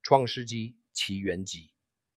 创世纪起源集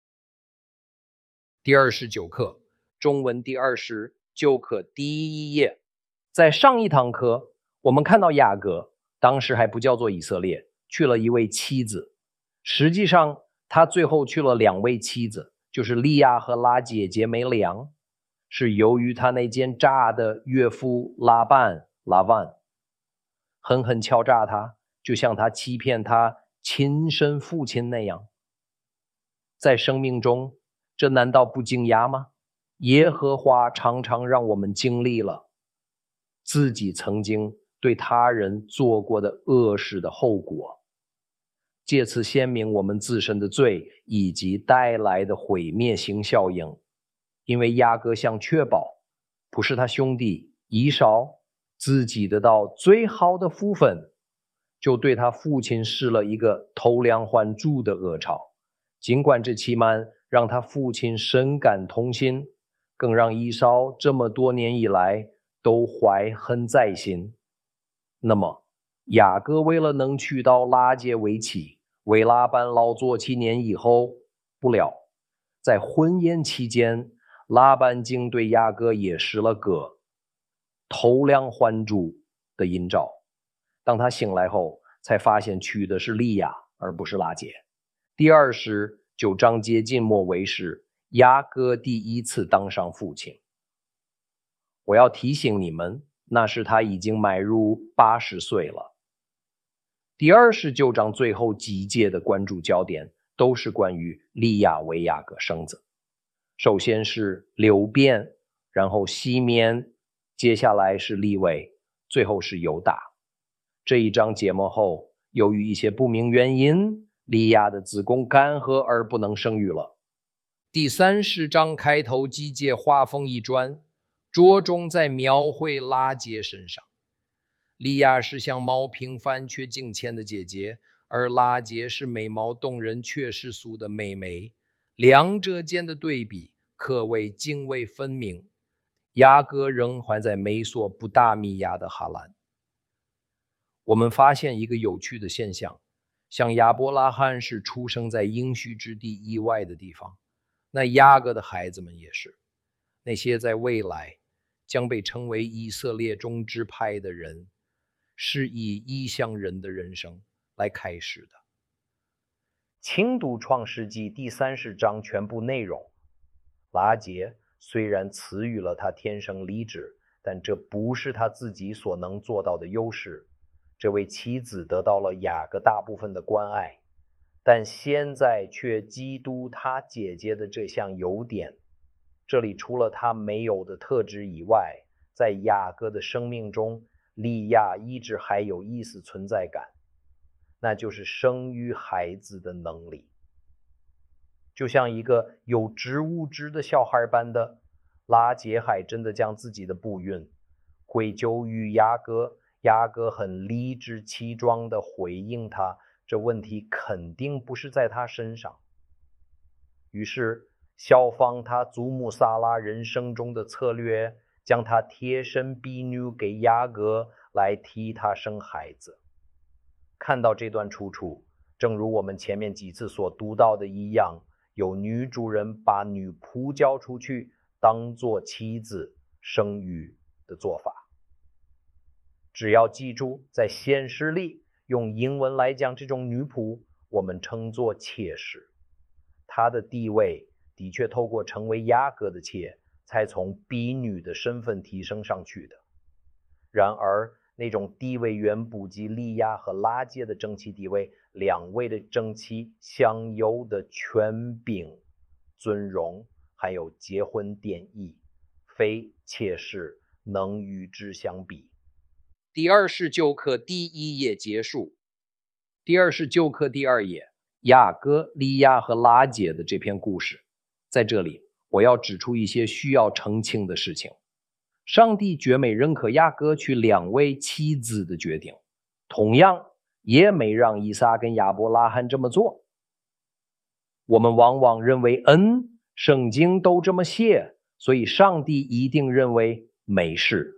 第29课，中文第29课第1页。在上一堂课，我们看到雅各当时还不叫做以色列，去了一位妻子。实际上，他最后去了2位妻子，就是利亚和拉结姐妹俩，是由于他那奸诈的岳父拉万狠狠敲诈他，就像他欺骗他亲生父亲那样。在生命中，这难道不惊讶吗？耶和华常常让我们经历了自己曾经对他人做过的恶事的后果，借此鲜明我们自身的罪以及带来的毁灭性效应。因为雅各想确保不是他兄弟以扫自己得到最好的福分，就对他父亲施了一个偷梁换柱的恶潮。尽管这欺瞒让他父亲深感痛心，更让以扫这么多年以来都怀恨在心。那么雅各为了能娶到拉结为妻，为拉班劳作7年以后，不料在婚宴期间，拉班竟对雅各也施了个偷梁换柱的阴招。当他醒来后，才发现娶的是利亚而不是拉结。第29章接近末尾时，雅各第一次当上父亲。我要提醒你们，那时他已经迈入80岁了。第29章最后几节的关注焦点都是关于利亚为雅各生子。首先是流便，然后西缅，接下来是利未，最后是犹大。这一章节目后，由于一些不明原因，利亚的子宫干涸而不能生育了。第30章开头几节话锋一转，着重在描绘拉结身上。利亚是相貌平凡却敬虔的姐姐，而拉结是美貌动人却世俗的妹妹，两者间的对比可谓泾渭分明。雅各仍还在美索不达米亚的哈兰。我们发现一个有趣的现象，像亚伯拉罕是出生在应许之地以外的地方，那雅各的孩子们也是，那些在未来将被称为以色列中支派的人，是以异乡人的人生来开始的。请读创世纪第30章全部内容。拉结虽然赐予了他天生丽质，但这不是他自己所能做到的优势。这位妻子得到了雅各大部分的关爱，但现在却嫉妒他姐姐的这项优点。这里除了他没有的特质以外，在雅各的生命中，利亚一直还有一丝存在感，那就是生育孩子的能力。就像一个有知无知的小孩般的，拉结还真的将自己的不孕归咎于雅各。雅各很理直气壮地回应他，这问题肯定不是在他身上。于是效仿他祖母撒拉人生中的策略，将他贴身婢女给雅各来替他生孩子。看到这段出处，正如我们前面几次所读到的一样，有女主人把女仆交出去当作妻子生育的做法。只要记住，在现实里，用英文来讲，这种女仆我们称作妾室。她的地位的确透过成为雅各的妾，才从婢女的身份提升上去的。然而那种地位远不及利亚和拉结的正妻地位，两位的正妻享有的权柄、尊荣还有结婚典义，非妾室能与之相比。第29课第1页结束。第29课第2页，雅各、利亚和拉结的这篇故事。在这里，我要指出一些需要澄清的事情。上帝绝没认可雅各娶2位妻子的决定，同样也没让以撒跟亚伯拉罕这么做。我们往往认为圣经都这么写，所以上帝一定认为没事。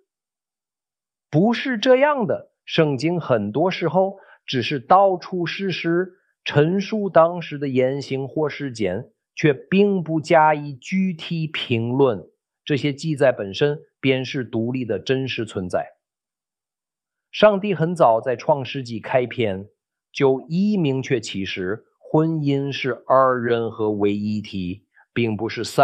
不是这样的，圣经很多时候只是道出事实， 陈述当时的言行或事件，却并不加以具体评论，这些记载本身便是独立的真实存在。上帝很早在创世纪开篇就已明确启示，婚姻是二人和为一体，并不是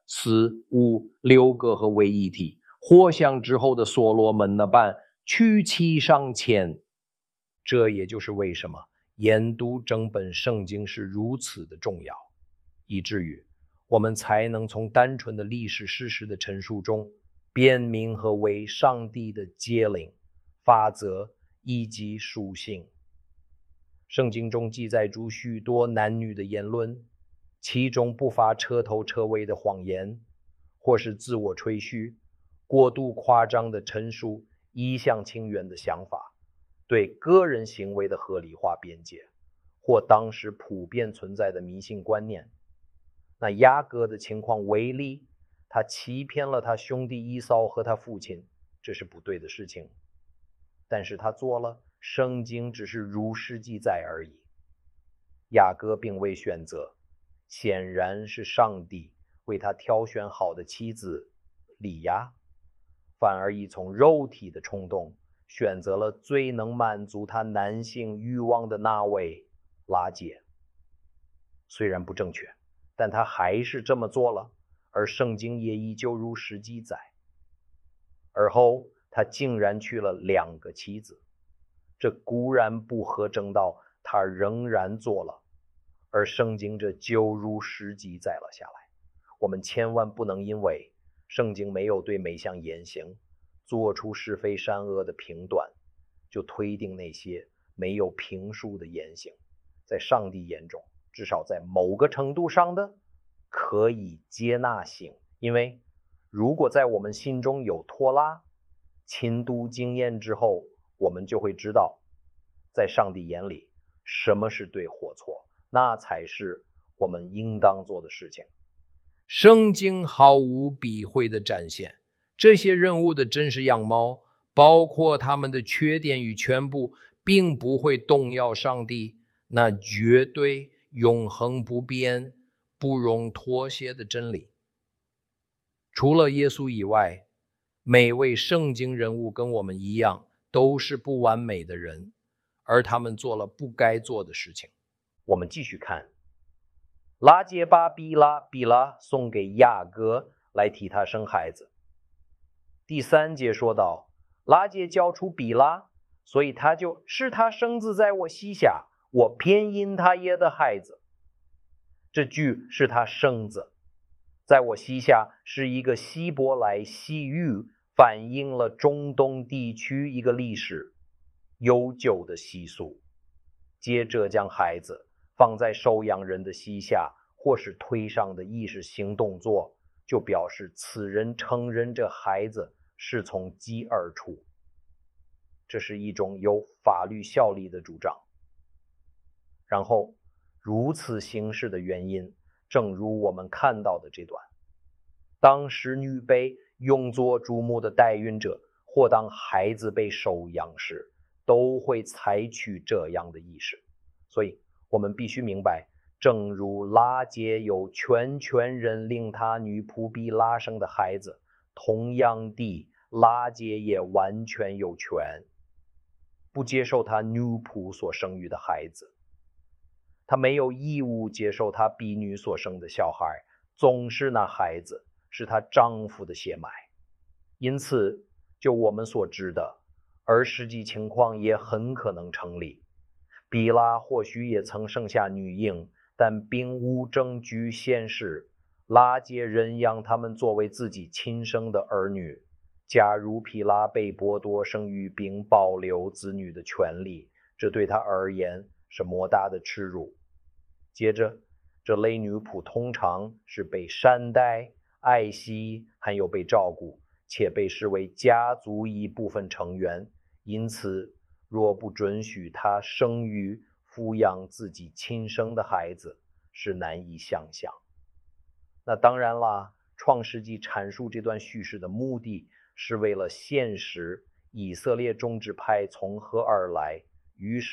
3、4、5、6个和为一体，或像之后的所罗门那般娶妻上千。这也就是为什么研读整本圣经是如此的重要，以至于我们才能从单纯的历史事实的陈述中辨明何为上帝的诫令、法则以及属性。圣经中记载出许多男女的言论，其中不乏彻头彻尾的谎言，或是自我吹嘘、过度夸张的陈述一厢情愿的想法，对个人行为的合理化辩解，或当时普遍存在的迷信观念。那雅各的情况为例，他欺骗了他兄弟以扫和他父亲，这是不对的事情，但是他做了，圣经只是如实记载而已。雅各并未选择，显然是上帝为他挑选好的妻子利亚，反而以从肉体的冲动选择了最能满足他男性欲望的那位拉结。虽然不正确，但他还是这么做了，而圣经也依旧如实记载。而后他竟然娶了2个妻子，这固然不合正道，他仍然做了，而圣经这就如实记载了下来。我们千万不能因为圣经没有对每项言行做出是非善恶的评断，就推定那些没有评述的言行在上帝眼中至少在某个程度上的可以接纳性。因为如果在我们心中有拖拉、亲读经验之后，我们就会知道在上帝眼里什么是对或错，那才是我们应当做的事情。圣经毫无避讳地展现这些人物的真实样貌，包括他们的缺点与全部，并不会动摇上帝那绝对永恒不变、不容妥协的真理。除了耶稣以外，每位圣经人物跟我们一样，都是不完美的人，而他们做了不该做的事情。我们继续看，拉结巴比拉送给雅各来替他生孩子。第3节说到，拉结交出比拉，所以他就使他生子在我膝下，我偏因他爷的孩子。这句是他生子在我膝下是一个希伯来西语，反映了中东地区一个历史悠久的习俗。接着将孩子放在收养人的膝下，或是推上的意识行动作，就表示此人承认这孩子是从鸡而出。这是一种有法律效力的主张。然后如此行事的原因，正如我们看到的这段，当时女被用作主母的代孕者，或当孩子被收养时，都会采取这样的意识。所以我们必须明白，正如拉结有全权认领他女仆比拉生的孩子，同样地，拉结也完全有权不接受他女仆所生育的孩子。他没有义务接受他婢女所生的小孩，总是那孩子是她丈夫的血脉。因此就我们所知的，而实际情况也很可能成立，比拉或许也曾生下女婴，但并无证据显示拉结认养他们作为自己亲生的儿女。假如比拉被剥夺生育并保留子女的权利，这对他而言是莫大的耻辱。接着，这类女仆通常是被善待、爱惜，还有被照顾，且被视为家族一部分成员。因此，若不准许她生育、抚养自己亲生的孩子，是难以想象。那当然啦，创世纪阐述这段叙事的目的是为了现实以色列众支派从何而来，于是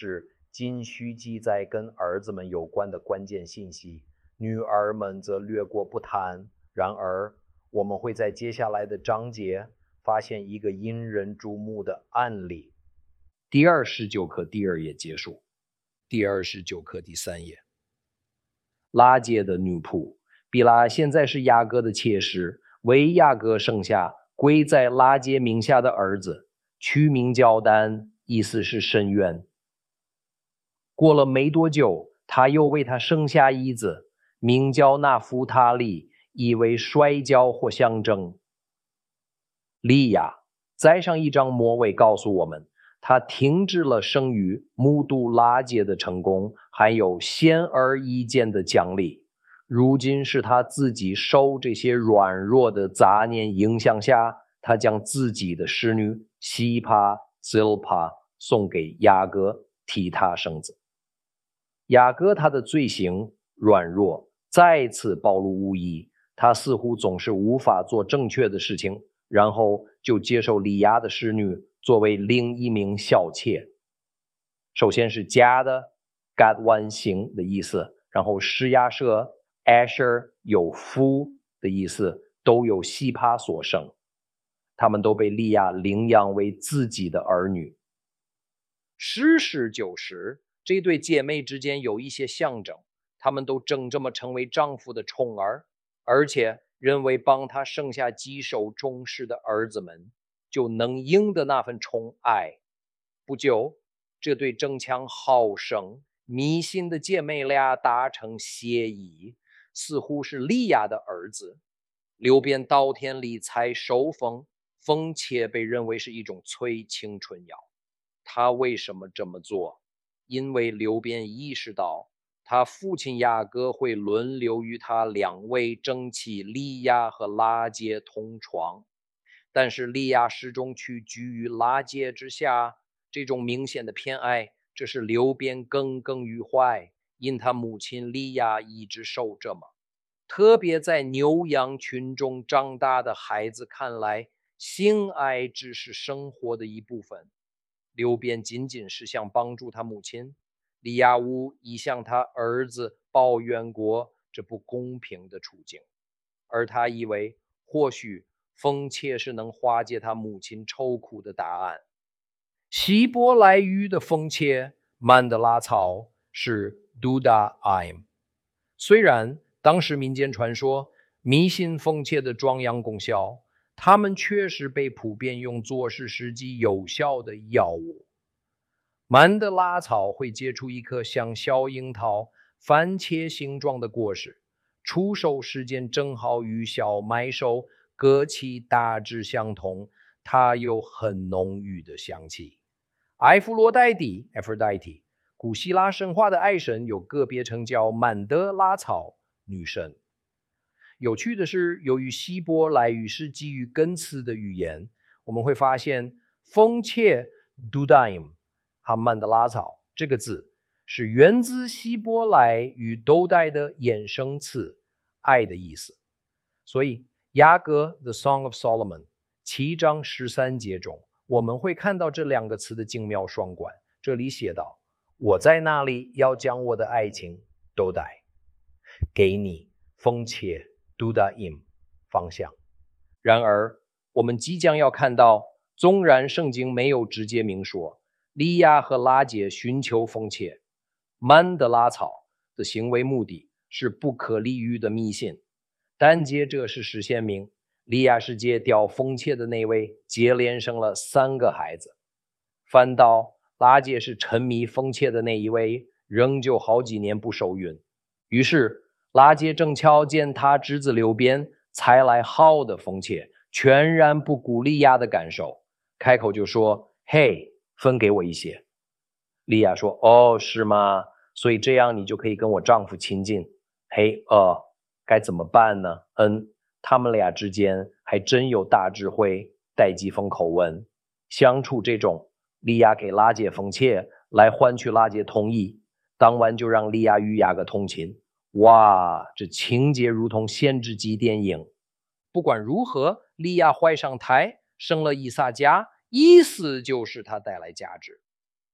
仅需记载跟儿子们有关的关键信息，女儿们则略过不谈。然而，我们会在接下来的章节发现一个引人注目的案例。第29课第2页结束，第29课第3页。拉结的女仆比拉现在是雅各的妾室，为雅各生下归在拉结名下的儿子，取名叫丹，意思是深渊。过了没多久，他又为他生下一子，名叫纳弗他利，意为摔跤或象征。利亚栽上一张魔尾告诉我们，他停止了生育，目睹拉结的成功，还有显而易见的奖励。如今是他自己受这些软弱的杂念影响下，他将自己的使女西帕、ซิล帕送给雅各，替他生子。雅各他的罪行软弱再次暴露无遗，他似乎总是无法做正确的事情，然后就接受利亚的使女作为另一名小妾。首先是家的 gad 弯形的意思，然后施亚舍 Asher 有夫的意思，都有西帕所生，他们都被利亚领养为自己的儿女。实事求是，这对姐妹之间有一些象征，她们都争着成为丈夫的宠儿，而且认为帮他生下几手忠实的儿子们，就能赢得那份宠爱。不久，这对争强好胜、迷信的姐妹俩达成协议，似乎是利亚的儿子。流便稻田里采收风，风切被认为是一种催青春药。他为什么这么做？因为流便意识到他父亲雅各会轮流与他两位正妻利亚和拉结同床，但是利亚始终屈居于拉结之下。这种明显的偏爱，这是流便耿耿于怀，因他母亲利亚一直受折磨。特别在牛羊群中长大的孩子看来，性爱只是生活的一部分。流便仅仅是想帮助他母亲，利亚乌已向他儿子抱怨过这不公平的处境，而他以为或许风切是能化解他母亲愁苦的答案。希伯来语的风切曼德拉草是 dudaim， 虽然当时民间传说迷信风切的壮阳功效，它们确实被普遍用作是实际有效的药物。曼德拉草会结出一颗像小樱桃、番茄形状的果实，出售时间正好与小麦熟各期大致相同，它有很浓郁的香气。埃弗罗戴蒂 Aphrodite， 古希腊神话的爱神有个别称叫曼德拉草女神。有趣的是，由于希伯来语是基于根词的语言，我们会发现风切 dudaim 和曼德拉草这个字是源自希伯来语斗代的衍生词爱的意思。所以雅各 The Song of Solomon 7章13节中，我们会看到这两个词的精妙双关。这里写道，我在那里要将我的爱情斗代给你，风切 dudaim 方向。然而我们即将要看到，纵然圣经没有直接明说利亚和拉结寻求风切，曼德拉草的行为目的是不可理喻的迷信，但接着事实显明，利亚是借掉风切的那位，接连生了3个孩子，反倒拉结是沉迷风切的那一位，仍旧好几年不受孕。于是拉结正巧见他侄子流便才来好的风切，全然不顾利亚的感受，开口就说，嘿，分给我一些。利亚说，哦，是吗？所以这样你就可以跟我丈夫亲近。嘿，该怎么办呢？他们俩之间还真有大智慧，带几分口吻相处。这种利亚给拉结风切来换取拉结同意，当晚就让利亚与雅各通亲。哇，这情节如同限制级电影。不管如何，利亚怀上胎，生了以撒家，意思就是他带来价值。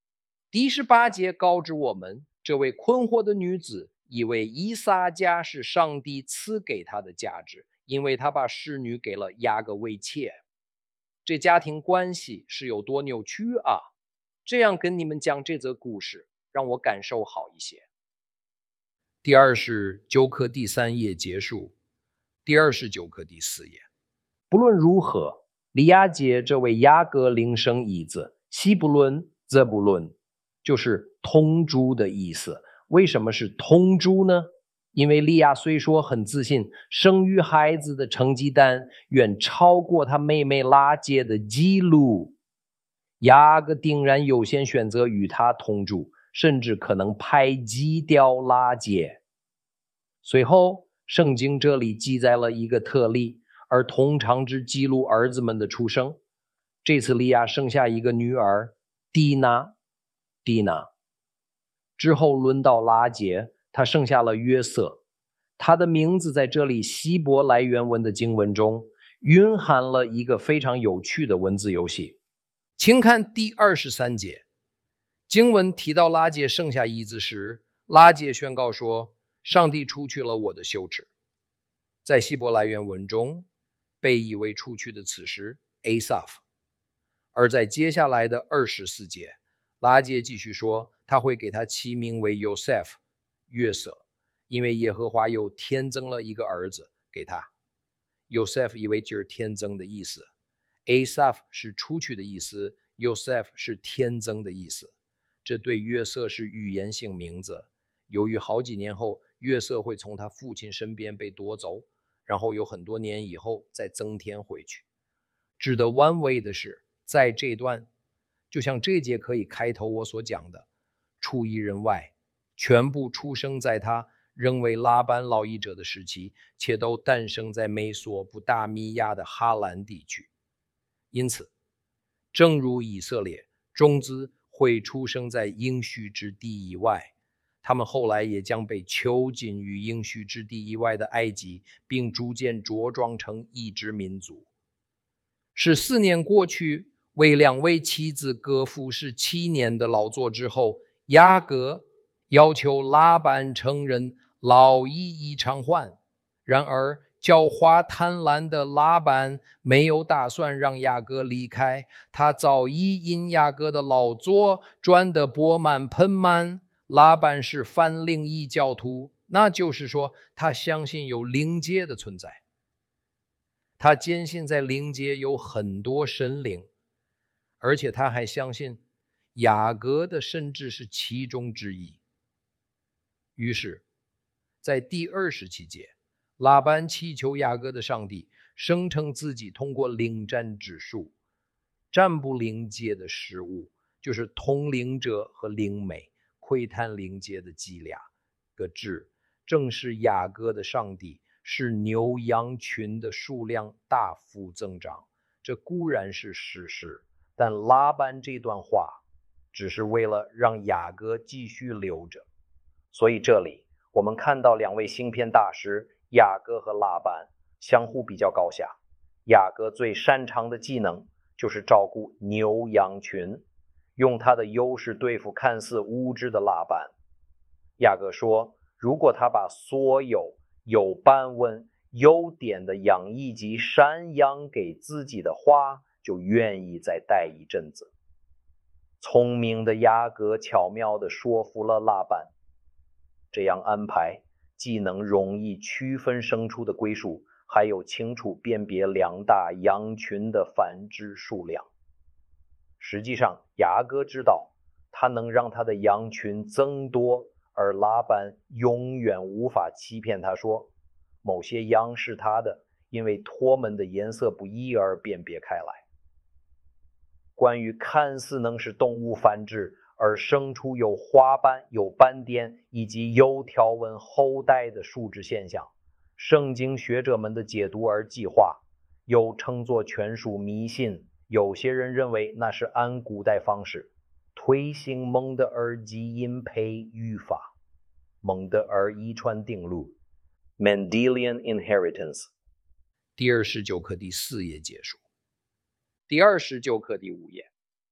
第18节告知我们，这位困惑的女子以为以撒家是上帝赐给她的价值，因为她把使女给了雅各为妾。这家庭关系是有多扭曲啊！这样跟你们讲这则故事，让我感受好一些。第29课第3页结束，第29课第4页。不论如何，利亚姐这位雅各另生一子，西布伦、泽布伦，就是同珠的意思。为什么是同珠呢？因为利亚虽说很自信，生育孩子的成绩单远超过他妹妹拉结的记录，雅各定然优先选择与他同住，甚至可能排挤掉拉结。随后，圣经这里记载了一个特例，而通常只记录儿子们的出生。这次利亚生下一个女儿蒂娜。之后轮到拉结，他生下了约瑟。他的名字在这里希伯来原文的经文中蕴含了一个非常有趣的文字游戏。请看第23节，经文提到拉结生下一子时，拉结宣告说，上帝除去了我的羞耻。在希伯来原文中，被以为除去的此时 Asaph。 而在接下来的24节，拉结继续说，他会给他起名为 Yosef 约瑟，因为耶和华又添增了一个儿子给他。 Yosef 以为就是添增的意思， Asaph 是出去的意思， Yosef 是添增的意思。这对约瑟是语言性名字。由于好几年后约瑟会从他父亲身边被夺走，然后有很多年以后再增添回去。值得玩味的是，在这段就像这节可以开头我所讲的，除一人外，全部出生在他仍为拉班劳役者的时期，且都诞生在美索不达米亚的哈兰地区。因此，正如以色列种子会出生在应许之地以外，他们后来也将被囚禁于应许之地以外的埃及，并逐渐茁壮成一支民族。14年过去，为2位妻子各服侍7年的劳作之后，雅各要求拉班承认劳役已偿还。然而狡猾贪婪的拉班没有打算让雅各离开，他早已因雅各的劳作赚得钵满盆满。拉班是泛灵异教徒，那就是说他相信有灵界的存在，他坚信在灵界有很多神灵，而且他还相信雅各的甚至是其中之一。于是在第27节，拉班祈求雅各的上帝声称自己通过灵占之术占卜灵界的事物，就是通灵者和灵媒窥探灵界的伎俩个智，正是雅各的上帝使牛羊群的数量大幅增长。这固然是事实，但拉班这段话只是为了让雅各继续留着。所以这里我们看到2位行骗大师雅各和拉班相互比较高下。雅各最擅长的技能就是照顾牛羊群，用他的优势对付看似无知的拉班。雅各说，如果他把所有有斑纹优点的羊以及山羊给自己的话，就愿意再待一阵子。聪明的雅各巧妙地说服了拉班，这样安排既能容易区分牲畜的归属，还有清楚辨别2大羊群的繁殖数量。实际上雅各知道他能让他的羊群增多，而拉班永远无法欺骗他说某些羊是他的，因为脱门的颜色不一而辨别开来。关于看似能使动物繁殖而生出有花斑、有斑点以及有条纹后代的数值现象，圣经学者们的解读而计划，又称作全属迷信。有些人认为那是按古代方式推行蒙德尔基因配语法，蒙德尔遗传定律 Mendelian Inheritance。 第29课第4页结束。第29课第5页，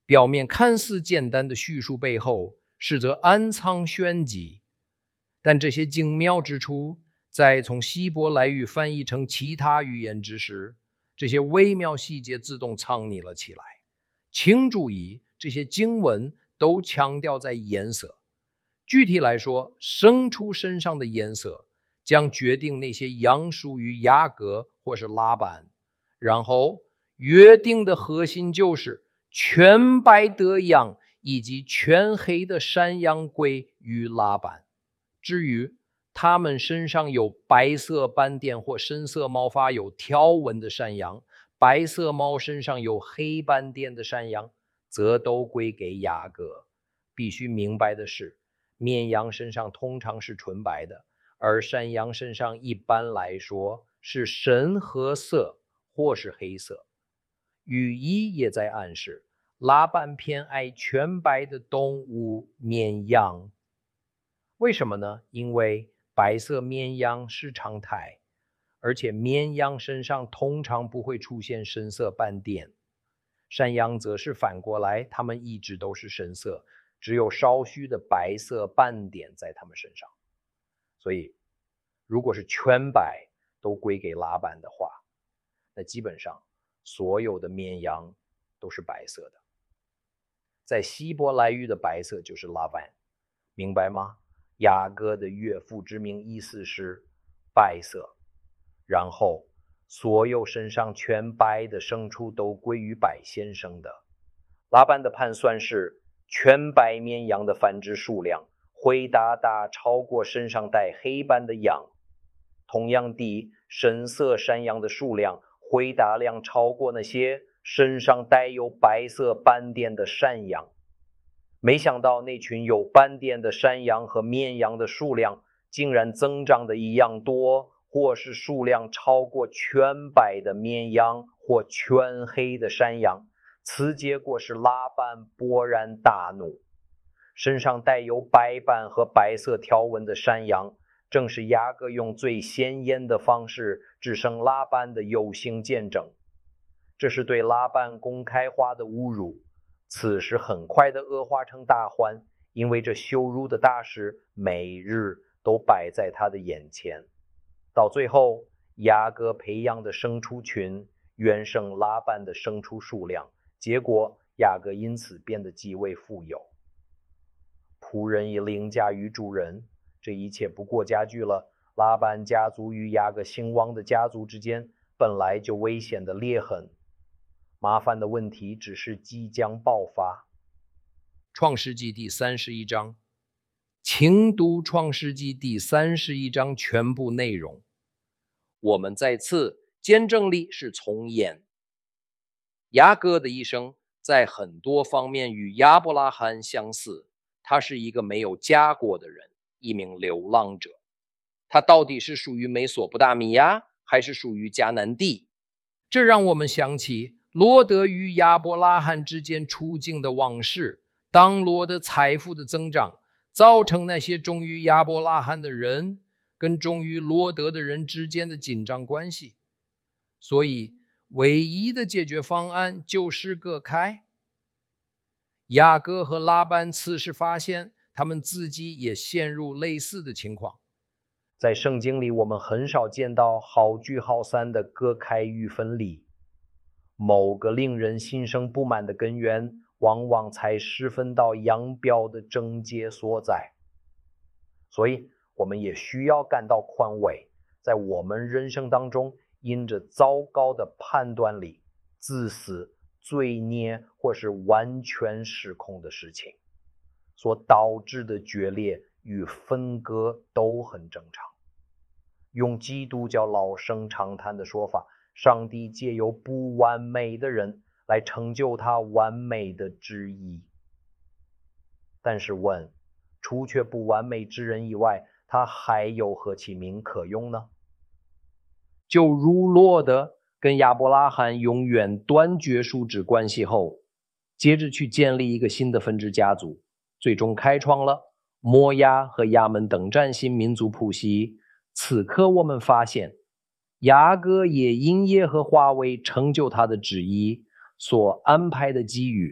表面看似简单的叙述背后，实则暗藏玄机。但这些精妙之处，在从希伯来语翻译成其他语言之时，这些微妙细节自动藏匿了起来。请注意，这些经文都强调在颜色。具体来说，牲畜身上的颜色将决定那些羊属于雅各或是拉班。然后约定的核心就是全白的羊以及全黑的山羊归于拉班。至于他们身上有白色斑点或深色毛发有条纹的山羊，白色毛身上有黑斑点的山羊，则都归给雅各。必须明白的是，绵羊身上通常是纯白的，而山羊身上一般来说是深褐色或是黑色。语义也在暗示拉班偏爱全白的动物绵羊。为什么呢？因为白色绵羊是常态，而且绵羊身上通常不会出现深色斑点。山羊则是反过来，它们一直都是深色，只有稍许的白色斑点在它们身上。所以如果是全白都归给拉班的话，那基本上所有的绵羊都是白色的。在希伯来语的白色就是拉班，明白吗？雅各的岳父之名意思是白色，然后所有身上全白的牲畜都归于白先生的。拉班的盘算是全白绵羊的繁殖数量会大大超过身上带黑斑的羊，同样地，深色山羊的数量会大量超过那些身上带有白色斑点的山羊。没想到那群有斑点的山羊和绵羊的数量竟然增长的一样多，或是数量超过全白的绵羊或全黑的山羊。此结果是拉班勃然大怒。身上带有白斑和白色条纹的山羊，正是雅各用最鲜艳的方式制胜拉班的有形见证。这是对拉班公开化的侮辱。此时很快的恶化成大欢，因为这羞辱的大事每日都摆在他的眼前。到最后，雅各培养的牲畜群远胜拉班的牲畜数量，结果雅各因此变得极为富有。仆人以凌驾于主人，这一切不过加剧了拉班家族与雅各兴旺的家族之间本来就危险的裂痕。麻烦的问题只是即将爆发。创世纪第31章，请读创世纪第31章全部内容。我们再次见证力是从严。雅各的一生在很多方面与亚伯拉罕相似，他是一个没有家过的人，一名流浪者。他到底是属于美索不达米亚，还是属于迦南地？这让我们想起罗德与亚伯拉罕之间处境的往事。当罗的财富的增长造成那些忠于亚伯拉罕的人跟忠于罗德的人之间的紧张关系，所以唯一的解决方案就是割开。雅各和拉班此时发现他们自己也陷入类似的情况。在圣经里，我们很少见到好聚好散的割开与分离。某个令人心生不满的根源，往往才失分到扬镳的症结所在。所以我们也需要感到宽慰，在我们人生当中，因着糟糕的判断力、自私、罪孽或是完全失控的事情所导致的决裂与分割都很正常。用基督教老生常谈的说法，上帝借由不完美的人来成就他完美的旨意。但是问，除却不完美之人以外，他还有何其名可用呢？就如罗德跟亚伯拉罕永远断绝叔侄关系后，接着去建立一个新的分支家族，最终开创了摩押和亚门等占新民族谱系。此刻我们发现，雅各也因耶和华为成就他的旨意所安排的机遇，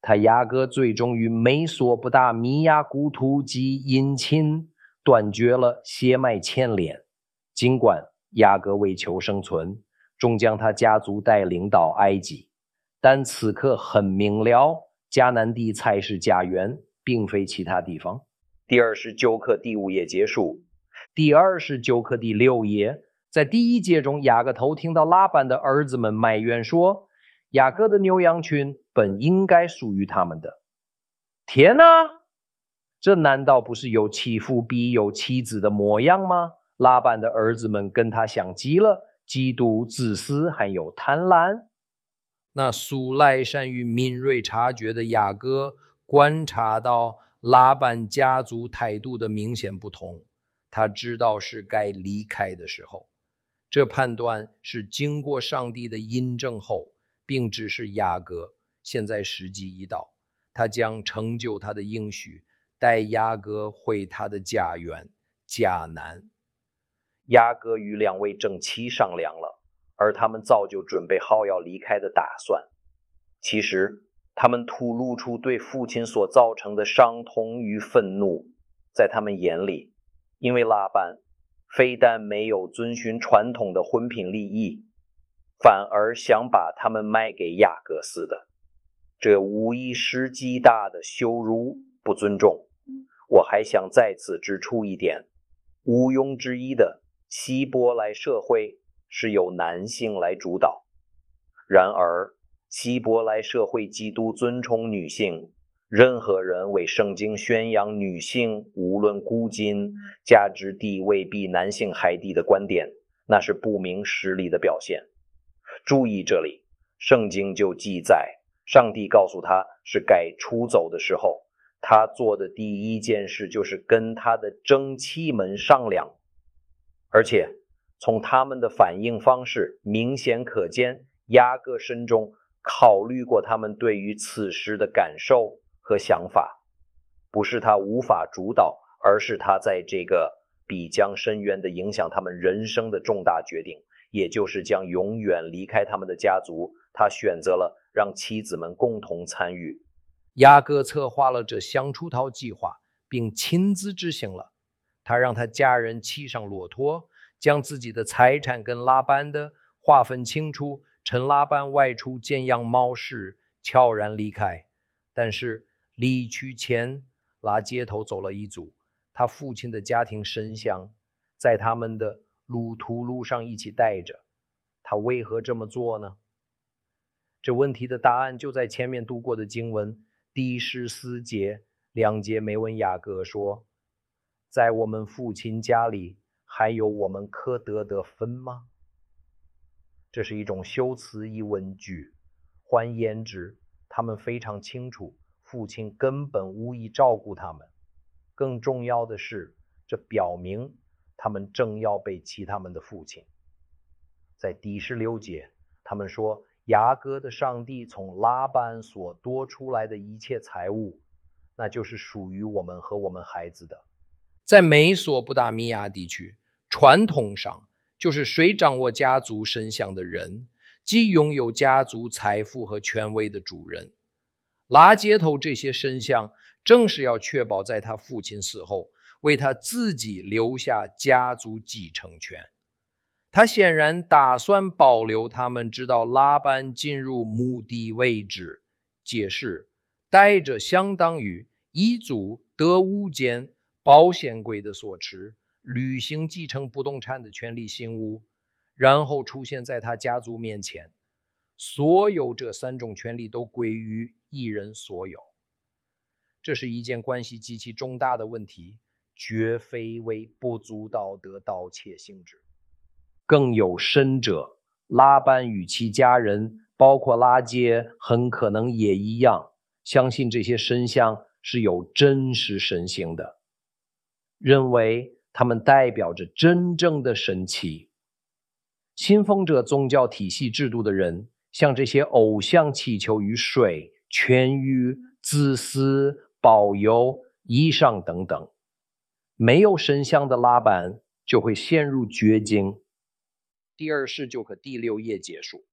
他雅各最终与美索不达米亚故土及姻亲，断绝了血脉牵连。尽管雅各为求生存，终将他家族带领到埃及，但此刻很明了，迦南地才是家园，并非其他地方。第29课第5页结束。第29课第6页，在第1节中，雅各头听到拉班的儿子们埋怨说，雅各的牛羊群本应该属于他们的。天哪，这难道不是有其父必有其子的模样吗？拉班的儿子们跟他相极了，嫉妒、自私还有贪婪。那素来善于敏锐察觉的雅各观察到拉班家族态度的明显不同，他知道是该离开的时候。这判断是经过上帝的印证后，并指示雅各，现在时机已到，他将成就他的应许，带雅各回他的家园迦南。雅各与2位正妻商量了，而他们早就准备好要离开的打算。其实他们吐露出对父亲所造成的伤痛与愤怒，在他们眼里，因为拉班非但没有遵循传统的婚聘礼仪，反而想把他们卖给雅各似的，这无疑是极大的羞辱、不尊重。我还想再次指出一点，毋庸置疑的，希伯来社会是由男性来主导，然而希伯来社会极度尊崇女性，任何人为圣经宣扬女性无论古今价值地位比男性还低的观点，那是不明事理的表现。注意这里，圣经就记载，上帝告诉他是该出走的时候，他做的第一件事就是跟他的正妻们商量，而且从他们的反应方式明显可见，雅各心中考虑过他们对于此时的感受和想法，不是他无法主导，而是他在这个必将深远地影响他们人生的重大决定，也就是将永远离开他们的家族，他选择了让妻子们共同参与。雅各策划了这项出逃计划，并亲自执行了。他让他家人骑上骆驼，将自己的财产跟拉班的划分清楚，趁拉班外出见养猫时悄然离开。但是离去前，拉街头走了一组他父亲的家庭神像，在他们的途路上一起带着。他为何这么做呢？这问题的答案就在前面读过的经文第14节，2节没问雅各说，在我们父亲家里还有我们可得的分吗？这是一种修辞疑问句，换言之，他们非常清楚父亲根本无意照顾他们。更重要的是，这表明他们正要背弃他们的父亲。在第16节，他们说雅各的上帝从拉班所夺出来的一切财物，那就是属于我们和我们孩子的。在美索不达米亚地区，传统上就是谁掌握家族神像的人，即拥有家族财富和权威的主人。拉街头这些神像正是要确保在他父亲死后，为他自己留下家族继承权。他显然打算保留他们直到拉班进入墓地为止，解释带着相当于一族得物件保险柜的所持，履行继承不动产的权利信物，然后出现在他家族面前。所有这3种权利都归于一人所有。这是一件关系极其重大的问题，绝非为不足道德盗窃性质。更有甚者，拉班与其家人，包括拉结，很可能也一样，相信这些神像是有真实神性的，认为他们代表着真正的神奇。信奉着宗教体系制度的人，向这些偶像祈求于水、泉浴、自私、保佑、衣裳等等。没有神像的拉班就会陷入绝境。第29课第6页结束。